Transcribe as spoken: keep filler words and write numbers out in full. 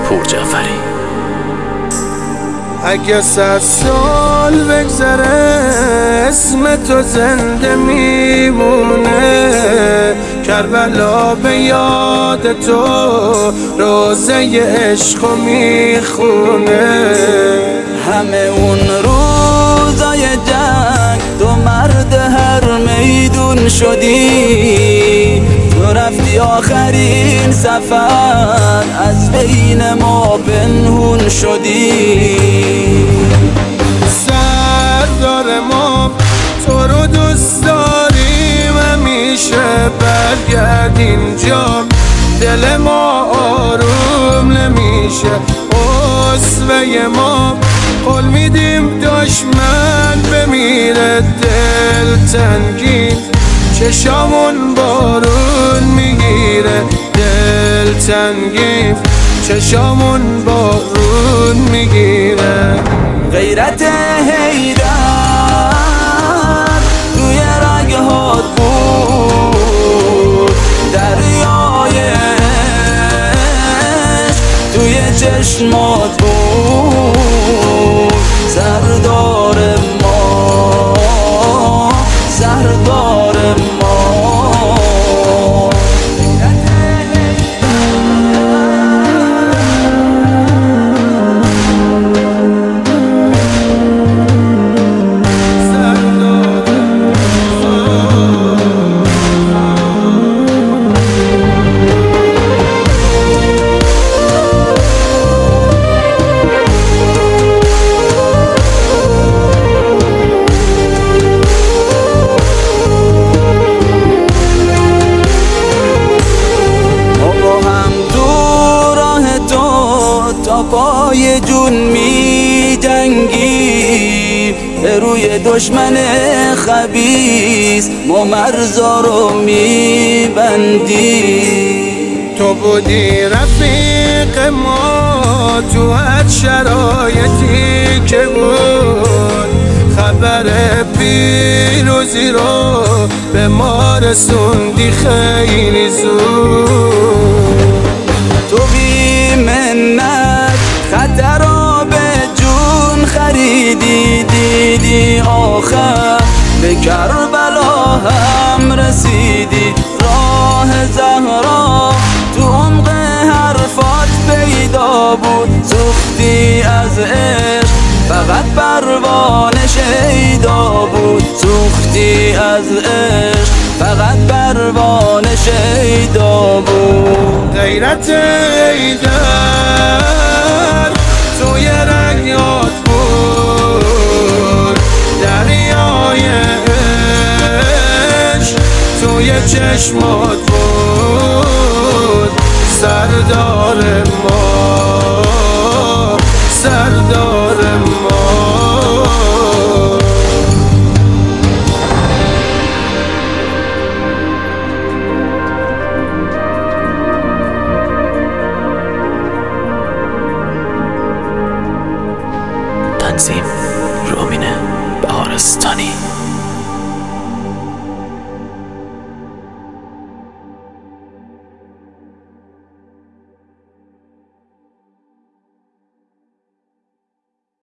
پور جعفری. اگه صد سال بگذره اسم تو زنده میمونه، کربلا به یاد تو روزه عشقو میخونه. همه اون روزای جنگ تو مرد هر میدون شدی، تو رفتی آخرین سفر از بین ما پنهون شدی. سردار ما تو رو دوست داریم، همیشه برگرد اینجا، دل ما آروم نمیشه. اسوه ما قول میدیم دشمن بمیره، دل تنگی چشامون بارون میگیره، دل تنگی چشامون بارون میگیره. غیرت حیدر توی رگهات بود، دریای عشق توی چشمات بود. سردار ما سردار ما پای جون می جنگی، به روی دشمن خبیث ما مرزا رو می بندی. تو بودی رفیق ما تو هر شرایطی که بود، خبر پیروزی رو به ما رسوندی خیلی زود. تو بی منت خطرها به جون خریدی، دیدی آخر به کربلا هم رسیدی. راه زهرا تو عمق حرفات پیدا بود، سوختی از عشق فقط پروانه شیدا بود. سوختی از عشق فقط پروانه شیدا بود. غیرت حیدر توی رگات بود، دریای عشق توی چشمات بود. سردار ما سردار ما تنظیم رومینه بهارستانی.